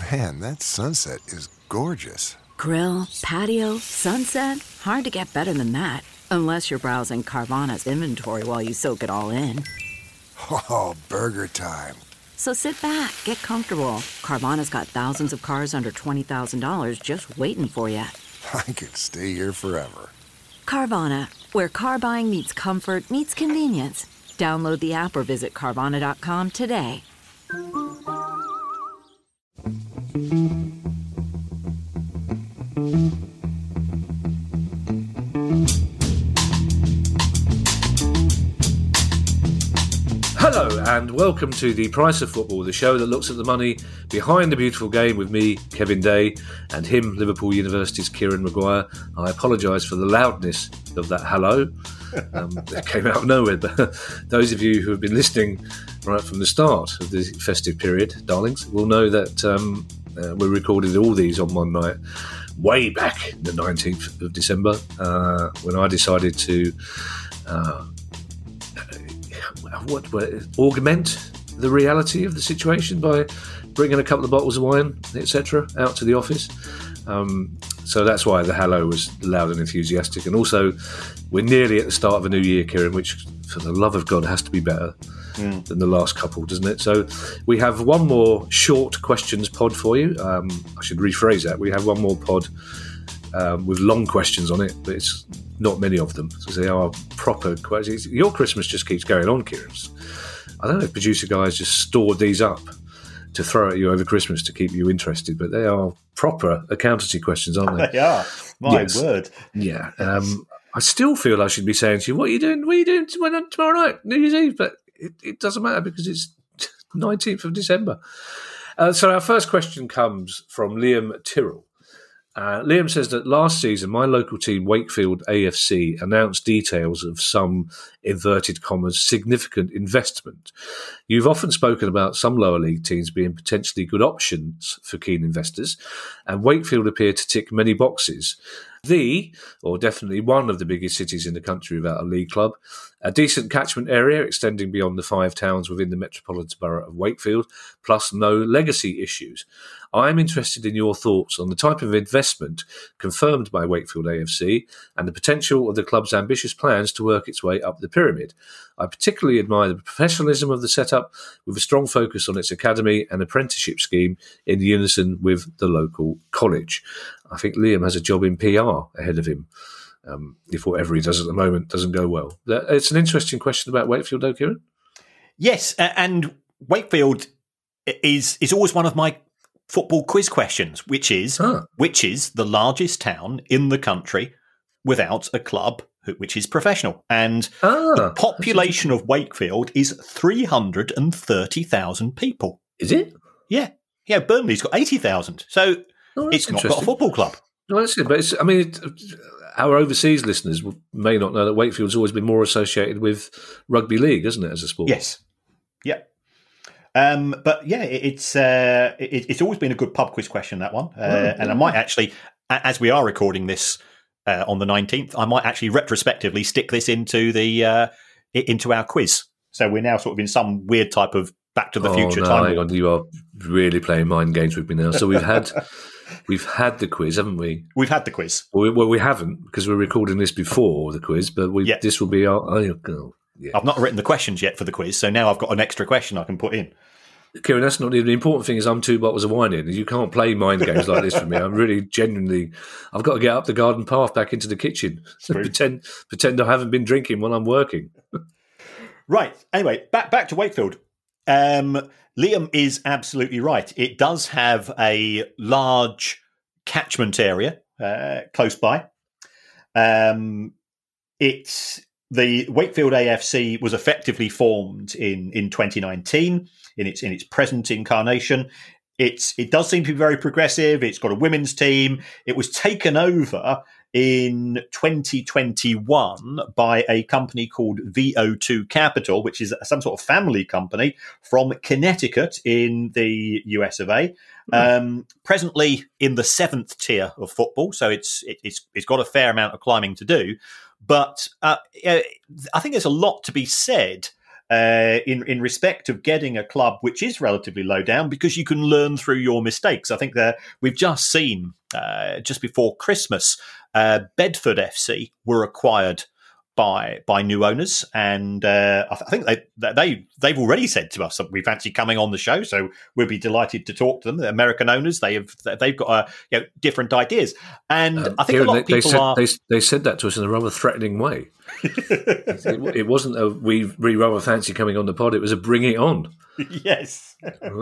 Man, that sunset is gorgeous. Grill, patio, sunset. Hard to get better than that. Unless you're browsing Carvana's inventory while you soak it all in. Oh, burger time. So sit back, get comfortable. Carvana's got thousands of cars under $20,000 just waiting for you. I could stay here forever. Carvana, where car buying meets comfort, meets convenience. Download the app or visit Carvana.com today. Hello and welcome to The Price of Football, the show that looks at the money behind the beautiful game with me, Kevin Day, and him, Liverpool University's Kieran Maguire. I apologise for the loudness of that hello. It came out of nowhere, but those of you who have been listening right from the start of the festive period, darlings, will know that we recorded all these on one night, way back the 19th of December, when I decided to augment the reality of the situation by bringing a couple of bottles of wine, etc., out to the office. So that's why the hello was loud and enthusiastic. And also, we're nearly at the start of a new year, Kieran, which, for the love of God, has to be better than the last couple, doesn't it? So we have one more short questions pod for you. I should rephrase that. We have one more pod with long questions on it, but it's not many of them. So they are proper questions. Your Christmas just keeps going on, Kieran. I don't know if producer guys just stored these up to throw at you over Christmas to keep you interested, but they are proper accountancy questions, aren't they? They are. My word. Yeah. I still feel I should be saying to you, what are you doing? What are you doing tomorrow night, New Year's Eve? But it doesn't matter because it's 19th of December. So our first question comes from Liam Tyrrell. Liam says that last season, my local team, Wakefield AFC, announced details of some, inverted commas, significant investment. You've often spoken about some lower league teams being potentially good options for keen investors, and Wakefield appeared to tick many boxes. Or definitely one of the biggest cities in the country without a league club, a decent catchment area extending beyond the 5 towns within the metropolitan borough of Wakefield, plus no legacy issues. I am interested in your thoughts on the type of investment confirmed by Wakefield AFC and the potential of the club's ambitious plans to work its way up the pyramid. I particularly admire the professionalism of the setup, with a strong focus on its academy and apprenticeship scheme in unison with the local college. I think Liam has a job in PR ahead of him if whatever he does at the moment doesn't go well. It's an interesting question about Wakefield, though, Kieran. Yes, and Wakefield is always one of my football quiz questions, which is the largest town in the country without a club which is professional. And the population of Wakefield is 330,000 people. Is it? Yeah. Yeah, Burnley's got 80,000. So it's not got a football club. No, that's it. But our overseas listeners may not know that Wakefield's always been more associated with rugby league, hasn't it, as a sport? Yes. Yeah. But yeah, it's always been a good pub quiz question, that one. And I might actually, as we are recording this on the 19th, I might actually retrospectively stick this into our quiz. So we're now sort of in some weird type of Back to the Future time. Hang on, you are really playing mind games with me now. So we've had the quiz, haven't we? We've had the quiz. Well, we haven't, because we're recording this before the quiz, but this will be our... yeah. I've not written the questions yet for the quiz, so now I've got an extra question I can put in. Kieran, that's not the important thing. Is I'm 2 bottles of wine in. You can't play mind games like this for me. I'm really genuinely... I've got to get up the garden path back into the kitchen. pretend I haven't been drinking while I'm working. Right. Anyway, back to Wakefield. Liam is absolutely right. It does have a large catchment area close by. It's the Wakefield AFC was effectively formed in 2019 in its present incarnation. It does seem to be very progressive. It's got a women's team. It was taken over in 2021 by a company called VO2 Capital, which is some sort of family company from Connecticut in the US of A. Presently in the 7th tier of football, so it's got a fair amount of climbing to do. But I think there's a lot to be said in respect of getting a club which is relatively low down, because you can learn through your mistakes. I think that we've just seen just before Christmas, Bedford FC were acquired by new owners, and I think they've already said to us that we fancy coming on the show, so we'll be delighted to talk to them. The American owners, they've got different ideas, and I think Kieran, a lot of people they said that to us in a rather threatening way. It wasn't a we rather fancy coming on the pod; it was a bring it on. Yes.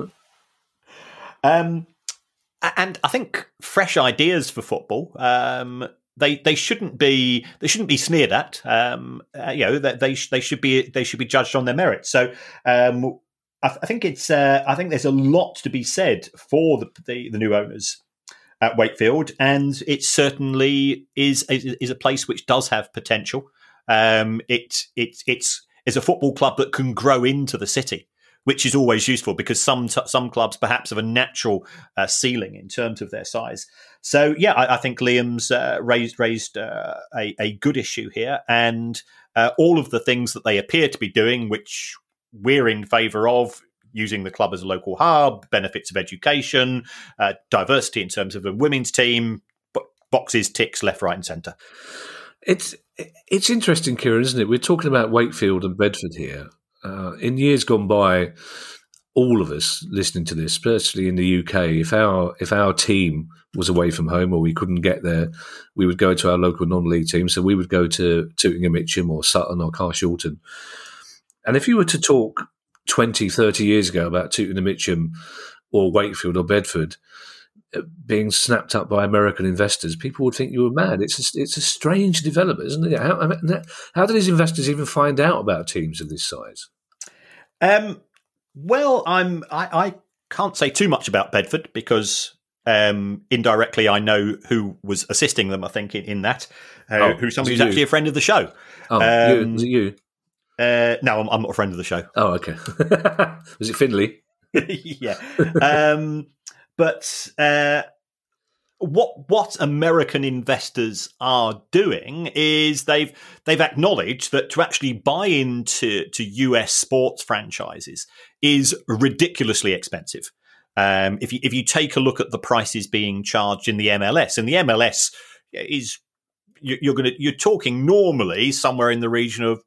And I think fresh ideas for football. They shouldn't be sneered at. They should be judged on their merits. So I think there's a lot to be said for the new owners at Wakefield, and it certainly is a place which does have potential. It's a football club that can grow into the city, which is always useful, because some clubs perhaps have a natural ceiling in terms of their size. So, yeah, I think Liam's raised a good issue here, and all of the things that they appear to be doing, which we're in favour of, using the club as a local hub, benefits of education, diversity in terms of a women's team, boxes, ticks, left, right and centre. It's interesting, Kieran, isn't it? We're talking about Wakefield and Bedford here. In years gone by, all of us listening to this, especially in the UK, if our team was away from home or we couldn't get there, we would go to our local non-league team. So we would go to Tooting and Mitcham or Sutton or Carshalton. And if you were to talk 20, 30 years ago about Tooting and Mitcham or Wakefield or Bedford being snapped up by American investors, people would think you were mad. It's a strange development, isn't it? How do these investors even find out about teams of this size? Well, I can't say too much about Bedford, because indirectly I know who was assisting them, I think, in that, who's somebody who's actually a friend of the show. Oh, was it you? No, I'm not a friend of the show. Oh, okay. Was it Finley? Yeah. But what American investors are doing is they've acknowledged that to actually buy into US sports franchises is ridiculously expensive. If you take a look at the prices being charged in the MLS, and the MLS is you're talking normally somewhere in the region of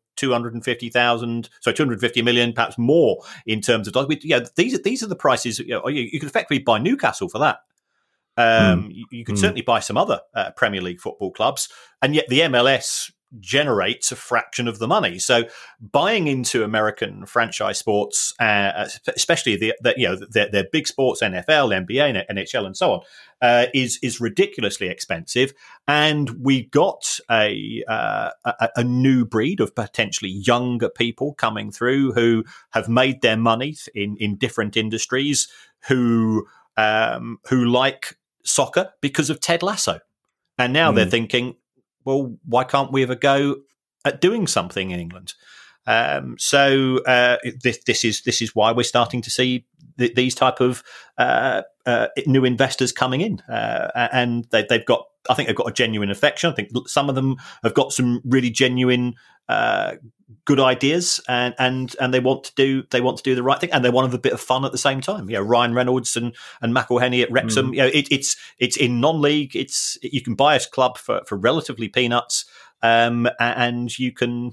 250 million, perhaps more in terms of dollars. Yeah, these are the prices. You could effectively buy Newcastle for that. You could certainly buy some other Premier League football clubs, and yet the MLS generates a fraction of the money. So buying into American franchise sports, especially their big sports, NFL, NBA, NHL, and so on, is ridiculously expensive. And we got a new breed of potentially younger people coming through who have made their money in different industries, who like soccer because of Ted Lasso, and now they're thinking, well, why can't we have a go at doing something in England? So this is why we're starting to see these type of new investors coming in, and they've got a genuine affection. I think some of them have got some really genuine good ideas, and they want to do the right thing, and they want to have a bit of fun at the same time. Ryan Reynolds and McElhenney at Wrexham. It's in non-league. You can buy a club for relatively peanuts, and you can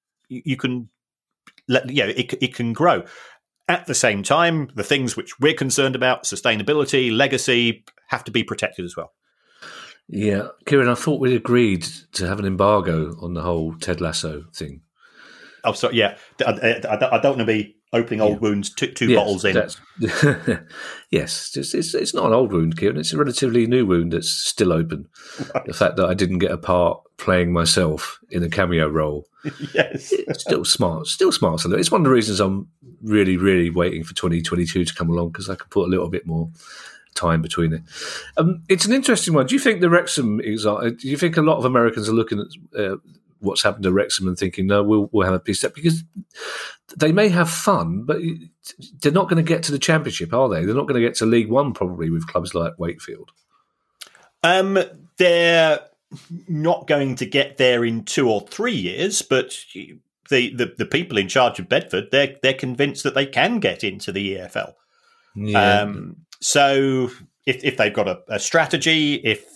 let it can grow. At the same time, the things which we're concerned about, sustainability, legacy, have to be protected as well. Yeah, Kieran, I thought we'd agreed to have an embargo on the whole Ted Lasso thing. Oh, sorry, yeah. I don't want to be opening old wounds two bottles in. Yes, it's not an old wound, Kieran. It's a relatively new wound that's still open. Right. The fact that I didn't get a part playing myself in a cameo role. Yes. It's still smart. It's one of the reasons I'm really, really waiting for 2022 to come along, because I can put a little bit more time between it. It's an interesting one. Do you think the Wrexham example? Do you think a lot of Americans are looking at what's happened to Wrexham and thinking, no, we'll have a piece of that, because they may have fun, but they're not going to get to the Championship, are they? They're not going to get to League One probably with clubs like Wakefield. They're not going to get there in 2 or 3 years, but the people in charge of Bedford, they're convinced that they can get into the EFL. Yeah. So if they've got a strategy, if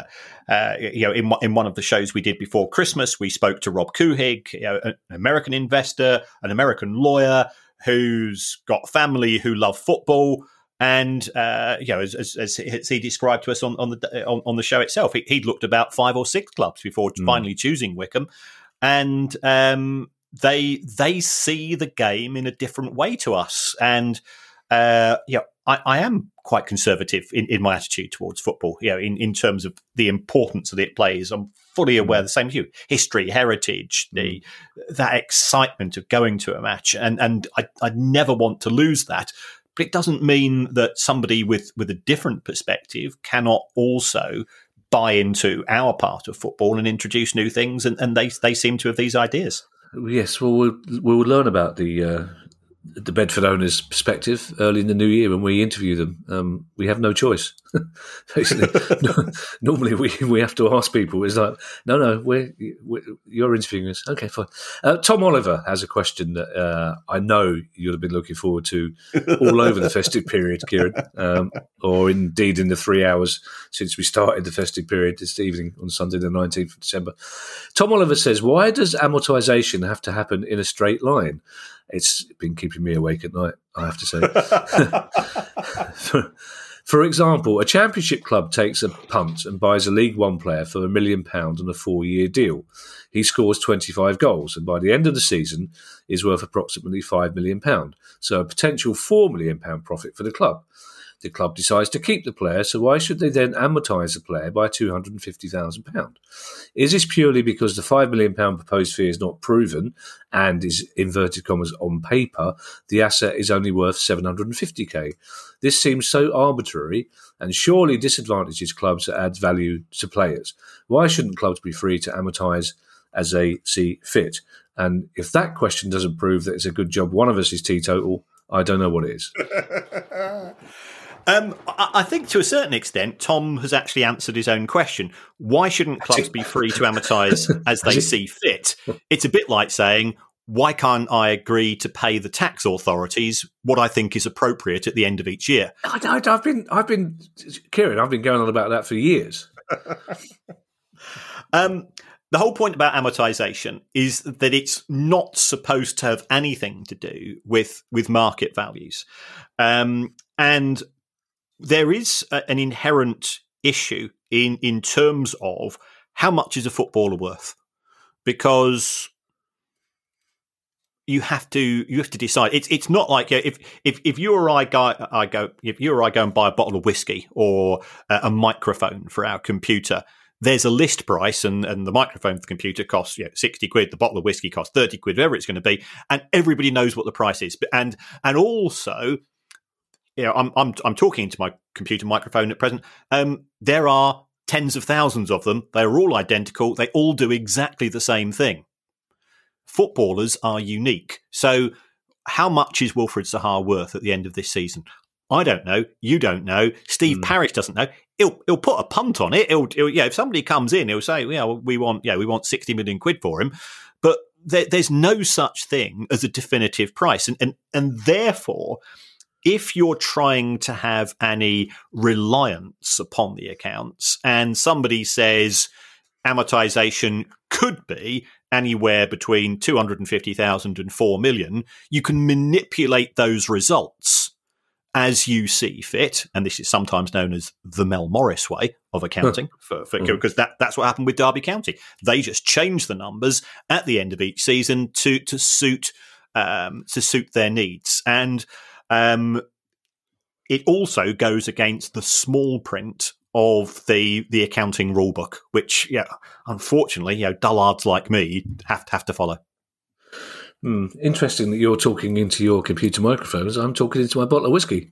in one of the shows we did before Christmas, we spoke to Rob Kuhig, an American investor, an American lawyer who's got family who love football. And as he described to us on the show itself, he'd looked about 5 or 6 clubs before finally choosing Wycombe, and they see the game in a different way to us. And I am quite conservative in my attitude towards football. In terms of the importance that it plays, I'm fully aware the same as you. History, heritage, that excitement of going to a match, and I'd never want to lose that. But it doesn't mean that somebody with a different perspective cannot also buy into our part of football and introduce new things, and they seem to have these ideas. Yes, well, we'll learn about the Bedford owners' perspective early in the new year when we interview them. We have no choice. Basically, normally we have to ask people. It's like, no, you're interviewing us. Okay, fine. Tom Oliver has a question that I know you'll have been looking forward to all over the festive period, Kieran, or indeed in the 3 hours since we started the festive period this evening on Sunday the 19th of December. Tom Oliver says, why does amortisation have to happen in a straight line? It's been keeping me awake at night, I have to say. For example, a championship club takes a punt and buys a League One player for £1 million on a 4-year deal. He scores 25 goals and by the end of the season is worth approximately £5 million. So a potential £4 million profit for the club. The club decides to keep the player, so why should they then amortise the player by £250,000? Is this purely because the £5 million proposed fee is not proven and is, inverted commas, on paper, the asset is only worth $750,000? This seems so arbitrary and surely disadvantages clubs that adds value to players. Why shouldn't clubs be free to amortise as they see fit? And if that question doesn't prove that it's a good job one of us is teetotal, I don't know what it is. I think to a certain extent, Tom has actually answered his own question. Why shouldn't clubs be free to amortise as they see fit? It's a bit like saying, why can't I agree to pay the tax authorities what I think is appropriate at the end of each year? I've been Kieran, I've been going on about that for years. The whole point about amortisation is that it's not supposed to have anything to do with market values. And there is an inherent issue in terms of how much is a footballer worth, because you have to decide. It's not like if you or I go and buy a bottle of whiskey or a microphone for our computer. There's a list price, and the microphone for the computer costs £60. The bottle of whiskey costs £30, whatever it's going to be, and everybody knows what the price is. And also, I'm talking into my computer microphone at present. There are tens of thousands of them. They're all identical. They all do exactly the same thing. Footballers are unique. So, how much is Wilfred Zaha worth at the end of this season? I don't know. You don't know. Steve Parish doesn't know. He'll put a punt on it. He'll if somebody comes in, he'll say, we want £60 million for him. But there's no such thing as a definitive price, and therefore, if you're trying to have any reliance upon the accounts, and somebody says amortisation could be anywhere between 250,000 and 4 million, you can manipulate those results as you see fit, and this is sometimes known as the Mel Morris way of accounting, because that's what happened with Derby County. They just changed the numbers at the end of each season to suit their needs, and it also goes against the small print of the accounting rulebook, which unfortunately dullards like me have to follow. Interesting that you're talking into your computer microphones. I'm talking into my bottle of whiskey.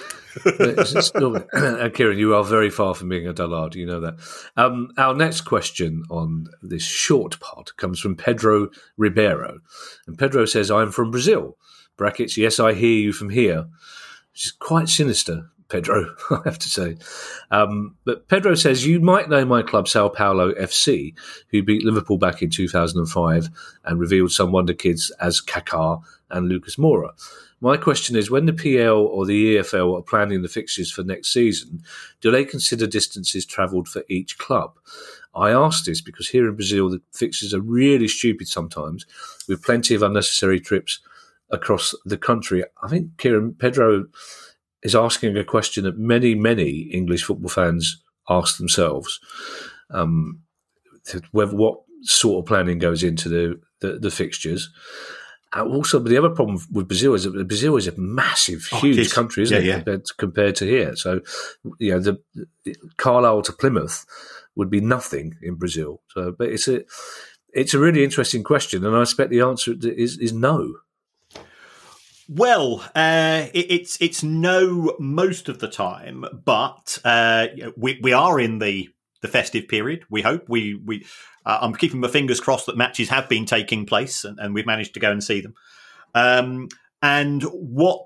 Kieran, you are very far from being a dullard. You know that. Our next question on this short pod comes from Pedro Ribeiro. And Pedro says, I'm from Brazil. Brackets, yes, I hear you from here. Which is quite sinister, Pedro, I have to say. But Pedro says, you might know my club, Sao Paulo FC, who beat Liverpool back in 2005 and revealed some wonder kids as Kaká and Lucas Moura. My question is, when the PL or the EFL are planning the fixtures for next season, do they consider distances travelled for each club? I ask this because here in Brazil, the fixtures are really stupid sometimes, with plenty of unnecessary trips across the country. I think Pedro is asking a question that many, many English football fans ask themselves. What sort of planning goes into the fixtures. Also, the other problem with Brazil is that Brazil is a massive, huge country, isn't it, compared to here. So, the Carlisle to Plymouth would be nothing in Brazil. So, but it's a really interesting question, and I expect the answer is no. Well, it's no most of the time, but we are in the festive period. We hope I'm keeping my fingers crossed that matches have been taking place and we've managed to go and see them. And what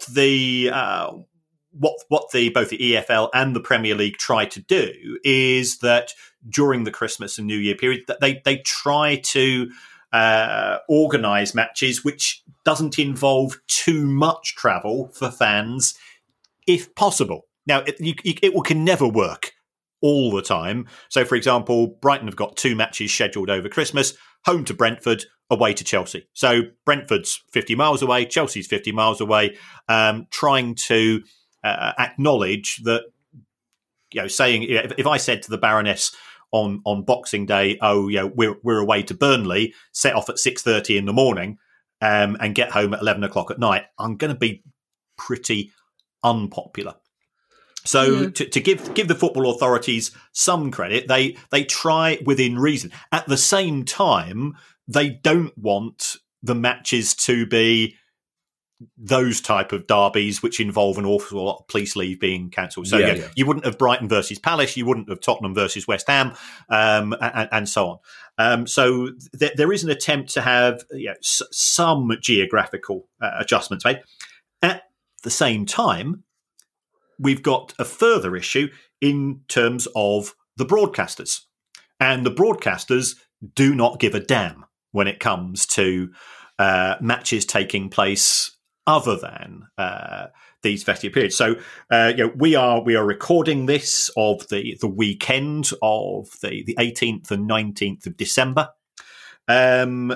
both the EFL and the Premier League try to do is that during the Christmas and New Year period, that they try to organise matches which doesn't involve too much travel for fans, if possible. Now, it can never work all the time. So, for example, Brighton have got 2 matches scheduled over Christmas, home to Brentford, away to Chelsea. So Brentford's 50 miles away, Chelsea's 50 miles away, trying to acknowledge that, saying, if I said to the Baroness on Boxing Day, we're away to Burnley, set off at 6:30 in the morning and get home at 11 o'clock at night, I'm going to be pretty unpopular. So to give the football authorities some credit, they try within reason. At the same time, they don't want the matches to be those type of derbies which involve an awful lot of police leave being cancelled. So you wouldn't have Brighton versus Palace, you wouldn't have Tottenham versus West Ham, and so on. So there is an attempt to have some geographical adjustments made. At the same time, we've got a further issue in terms of the broadcasters. And the broadcasters do not give a damn when it comes to matches taking place other than these festive periods. So we are recording this of the weekend of the 18th and 19th of December. And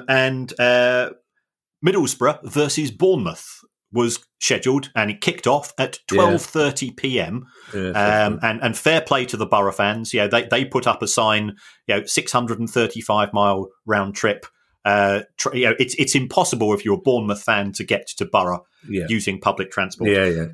Middlesbrough versus Bournemouth was scheduled, and it kicked off at 12:30 p.m. And fair play to the Borough fans. They put up a sign. 635-mile round trip. It's impossible if you're a Bournemouth fan to get to Borough using public transport.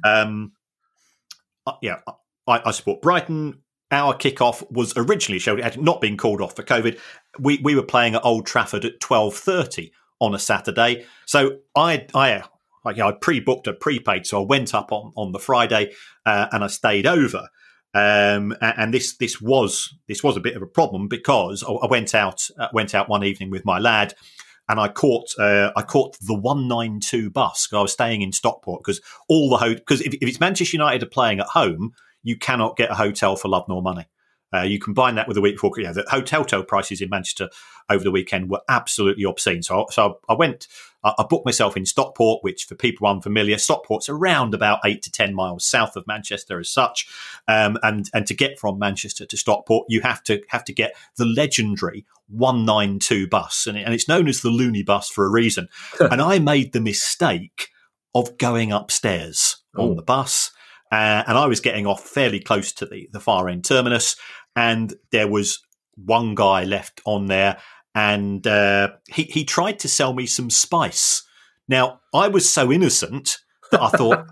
I support Brighton. Our kickoff was originally scheduled. It had not been called off for COVID. We were playing at Old Trafford at 12:30 on a Saturday. So I pre-booked a prepaid, so I went up on the Friday and I stayed over. And this was a bit of a problem because I went out one evening with my lad, and I caught the 192 bus. I was staying in Stockport because because if it's Manchester United are playing at home, you cannot get a hotel for love nor money. You combine that with the week before, the hotel prices in Manchester over the weekend were absolutely obscene. So I booked myself in Stockport, which for people unfamiliar, Stockport's around about 8 to 10 miles south of Manchester as such. And to get from Manchester to Stockport, you have to get the legendary 192 bus. And it's known as the Looney bus for a reason. And I made the mistake of going upstairs on the bus. And I was getting off fairly close to the far end terminus, and there was one guy left on there, and he tried to sell me some spice. Now, I was so innocent that I thought,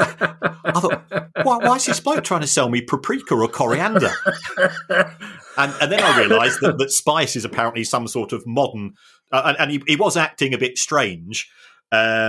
why is this bloke trying to sell me paprika or coriander? And then I realised that spice is apparently some sort of modern, and he was acting a bit strange. I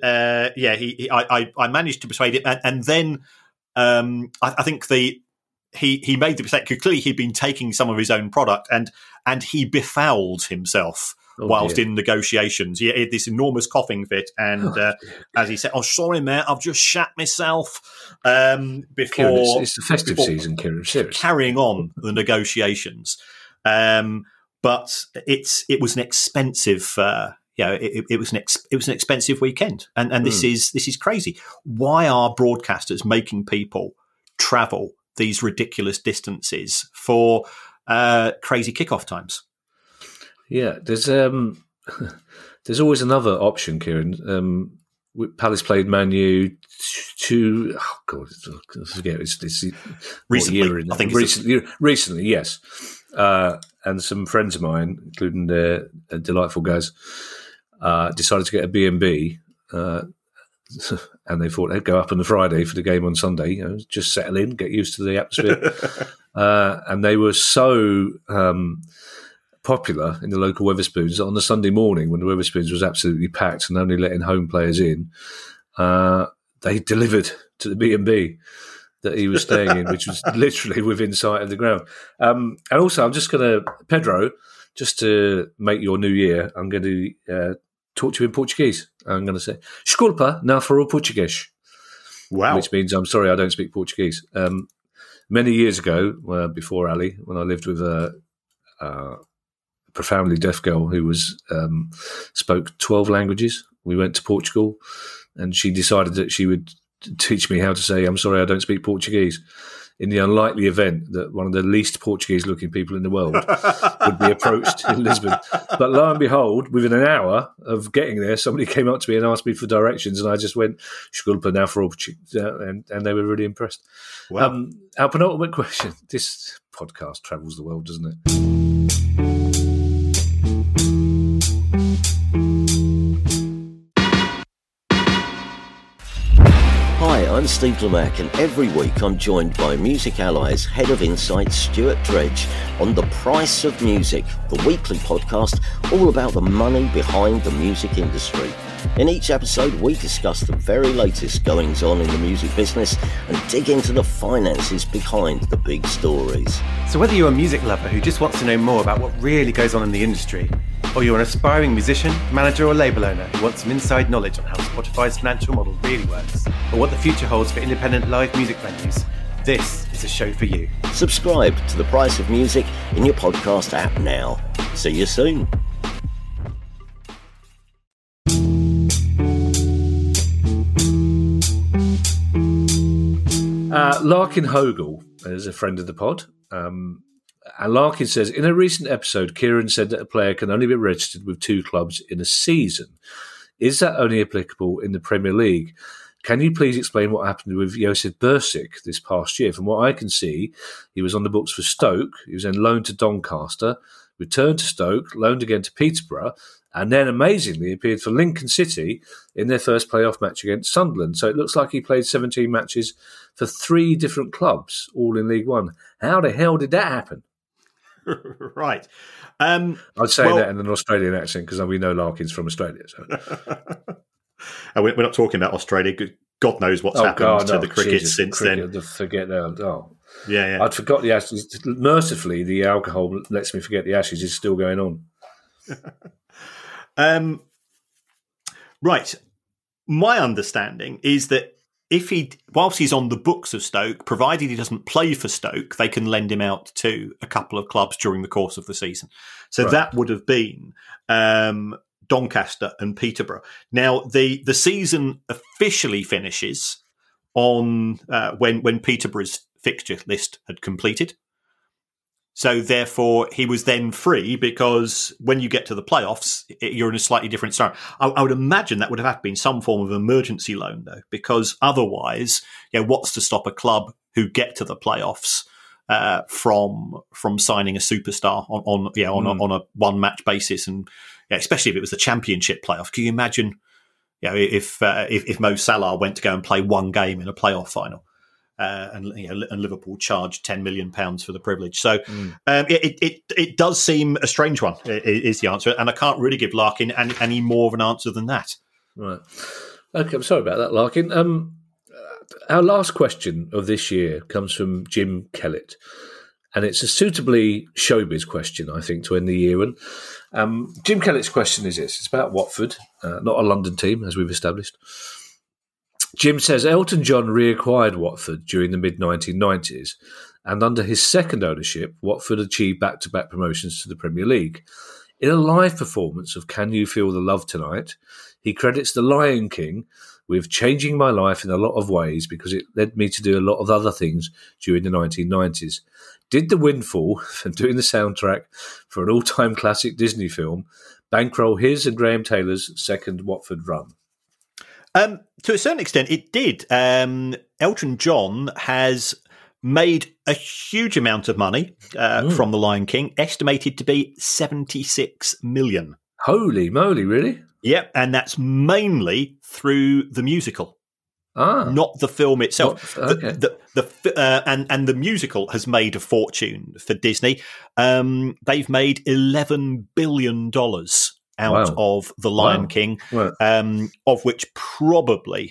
managed to persuade him, and then I think he made the mistake. Clearly, he'd been taking some of his own product, and he befouled himself whilst in negotiations. He had this enormous coughing fit, and as he said, "Oh, sorry, mate, I've just shat myself." Before Kieran, it's the festive season, Kieran. Seriously. Carrying on the negotiations, but it was an expensive. It was an expensive weekend, and this is crazy. Why are broadcasters making people travel these ridiculous distances for crazy kickoff times? Yeah, there's always another option, Kieran. Palace played Man U I forget. It's recently. I think recently, yes. And some friends of mine, including the delightful Gaz, decided to get a B&B, and they thought they'd go up on the Friday for the game on Sunday. Just settle in, get used to the atmosphere. And they were so popular in the local Wetherspoons that on the Sunday morning, when the Wetherspoons was absolutely packed and only letting home players in, they delivered to the B&B that he was staying in, which was literally within sight of the ground. And also, I'm just going to, Pedro, just to make your new year, I'm going to talk to you in Portuguese. I'm going to say, Desculpa, não falo português. Wow. Which means, I'm sorry, I don't speak Portuguese. Many years ago, before Ali, when I lived with a profoundly deaf girl who spoke 12 languages, we went to Portugal, and she decided that she would teach me how to say, I'm sorry, I don't speak Portuguese, in the unlikely event that one of the least Portuguese-looking people in the world would be approached in Lisbon. But lo and behold, within an hour of getting there, somebody came up to me and asked me for directions, and I just went, Desculpa, now for and they were really impressed. Wow. Our penultimate question. This podcast travels the world, doesn't it? Hi, I'm Steve Lamacq, and every week I'm joined by Music Ally's Head of Insight, Stuart Dredge, on The Price of Music, the weekly podcast all about the money behind the music industry. In each episode, we discuss the very latest goings-on in the music business and dig into the finances behind the big stories. So whether you're a music lover who just wants to know more about what really goes on in the industry, or you're an aspiring musician, manager or label owner who wants some inside knowledge on how Spotify's financial model really works, or what the future holds for independent live music venues, this is a show for you. Subscribe to The Price of Music in your podcast app now. See you soon. Larkin Hogel is a friend of the pod. And Larkin says, in a recent episode, Kieran said that a player can only be registered with 2 clubs in a season. Is that only applicable in the Premier League? Can you please explain what happened with Josip Bursic this past year? From what I can see, he was on the books for Stoke. He was then loaned to Doncaster, returned to Stoke, loaned again to Peterborough, and then amazingly appeared for Lincoln City in their first playoff match against Sunderland. So it looks like he played 17 matches for 3 different clubs, all in League One. How the hell did that happen? Right. I'd say that in an Australian accent because we know Larkin's from Australia. So. We're not talking about Australia. God knows what's happened to the cricket since then. Forget that. Oh. Yeah. I'd forgot the Ashes. Mercifully, the alcohol lets me forget the Ashes is still going on. Right. My understanding is that whilst he's on the books of Stoke, provided he doesn't play for Stoke, they can lend him out to a couple of clubs during the course of the season. So that would have been Doncaster and Peterborough. Now, the season officially finishes on when Peterborough's fixture list had completed. So therefore, he was then free because when you get to the playoffs, you're in a slightly different scenario. I would imagine that would have been some form of emergency loan, though, because otherwise, what's to stop a club who get to the playoffs from signing a superstar on a one match basis, and especially if it was the Championship playoff? Can you imagine, if Mo Salah went to go and play one game in a playoff final? And Liverpool charged £10 million for the privilege. So it does seem a strange one, is the answer. And I can't really give Larkin any more of an answer than that. Right. Okay, I'm sorry about that, Larkin. our last question of this year comes from Jim Kellett, and it's a suitably showbiz question, I think, to end the year. And Jim Kellett's question is this. It's about Watford, not a London team, as we've established. Jim says, Elton John reacquired Watford during the mid-1990s, and under his second ownership, Watford achieved back-to-back promotions to the Premier League. In a live performance of Can You Feel the Love Tonight, he credits The Lion King with changing my life in a lot of ways because it led me to do a lot of other things during the 1990s. Did the windfall from doing the soundtrack for an all-time classic Disney film bankroll his and Graham Taylor's second Watford run? To a certain extent, it did. Elton John has made a huge amount of money from The Lion King, estimated to be 76 million. Holy moly, really? Yep, and that's mainly through the musical. Not the film itself. Okay. And the musical has made a fortune for Disney. They've made $11 billion out of The Lion King, of which probably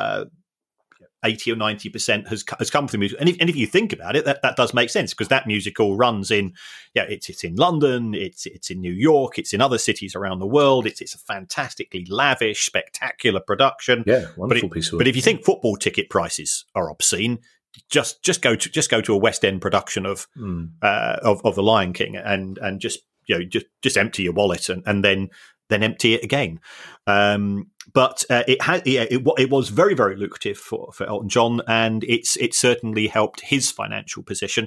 80 or 90% has come from the musical. And if you think about it, that does make sense because that musical runs in, it's in London, it's in New York, it's in other cities around the world. It's a fantastically lavish, spectacular production. Yeah, wonderful piece of work. But if you think football ticket prices are obscene, just go to a West End production of The Lion King and just empty your wallet and then empty it again. But it was very, very lucrative for Elton John, and it certainly helped his financial position.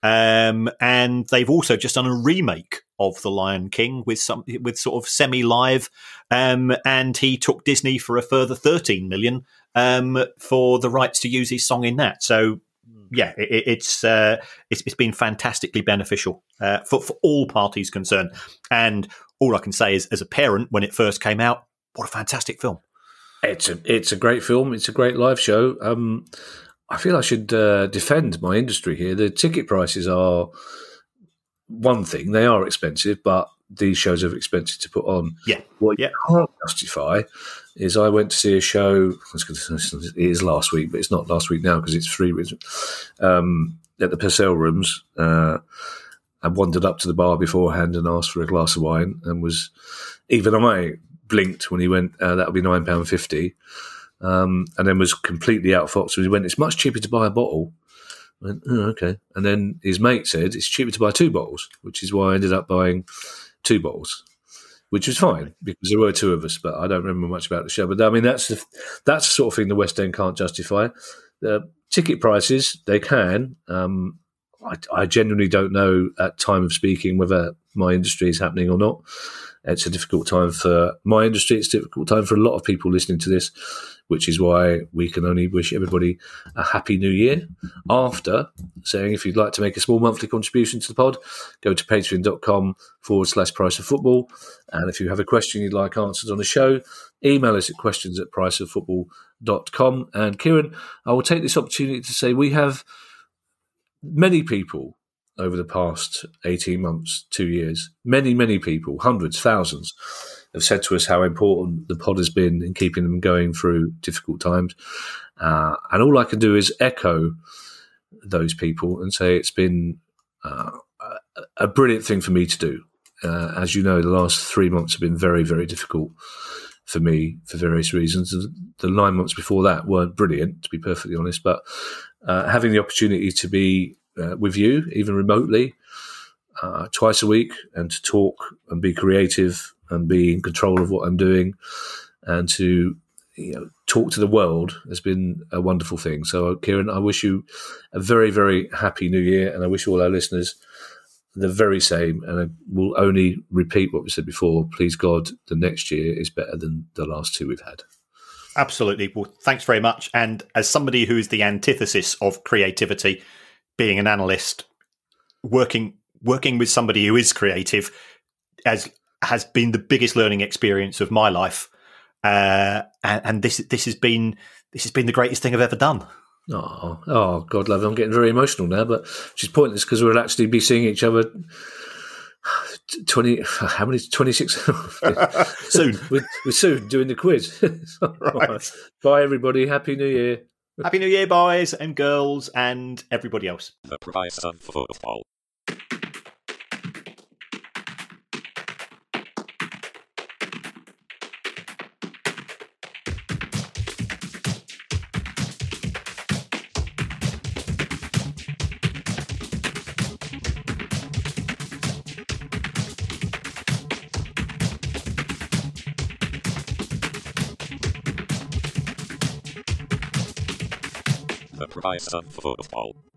And they've also just done a remake of The Lion King with sort of semi-live, and he took Disney for a further 13 million for the rights to use his song in that. So yeah, it's been fantastically beneficial for all parties concerned. And all I can say is, as a parent, when it first came out, what a fantastic film! It's a great film. It's a great live show. I feel I should defend my industry here. The ticket prices are one thing; they are expensive, but these shows are expensive to put on. Yeah, what you can't justify is I went to see a show. It is last week, but it's not last week now because it's 3 weeks. At the Purcell Rooms, I wandered up to the bar beforehand and asked for a glass of wine, and was even I blinked when he went, that'll be £9.50, and then was completely out of Fox when he went, it's much cheaper to buy a bottle. I went, oh, okay. And then his mate said it's cheaper to buy 2 bottles, which is why I ended up buying 2 bottles, which was fine because there were 2 of us, but I don't remember much about the show. But I mean, that's the sort of thing the West End can't justify. The ticket prices, they can. I genuinely don't know at time of speaking whether my industry is happening or not. It's a difficult time for my industry. It's a difficult time for a lot of people listening to this, which is why we can only wish everybody a happy new year. After saying, if you'd like to make a small monthly contribution to the pod, go to patreon.com/Price of Football. And if you have a question you'd like answered on the show, email us at questions@priceoffootball.com. And Kieran, I will take this opportunity to say we have many people over the past 18 months, 2 years, many people, hundreds, thousands, have said to us how important the pod has been in keeping them going through difficult times. And all I can do is echo those people and say it's been a brilliant thing for me to do. As you know, the last 3 months have been very, very difficult for me for various reasons. The 9 months before that weren't brilliant, to be perfectly honest, but having the opportunity to be with you, even remotely, twice a week, and to talk and be creative and be in control of what I'm doing, and to talk to the world has been a wonderful thing. So, Kieran, I wish you a very, very happy new year, and I wish all our listeners the very same. And I will only repeat what we said before. Please God, the next year is better than the last 2 we've had. Absolutely. Well, thanks very much. And as somebody who is the antithesis of creativity, being an analyst, working with somebody who is creative has been the biggest learning experience of my life, and this has been the greatest thing I've ever done. Oh, God love it. I'm getting very emotional now, but which is pointless because we'll actually be seeing each other 26 soon. We're soon doing the quiz. Right. Bye, everybody. Happy New Year. Happy New Year, boys and girls and everybody else. The price of football. The price of football.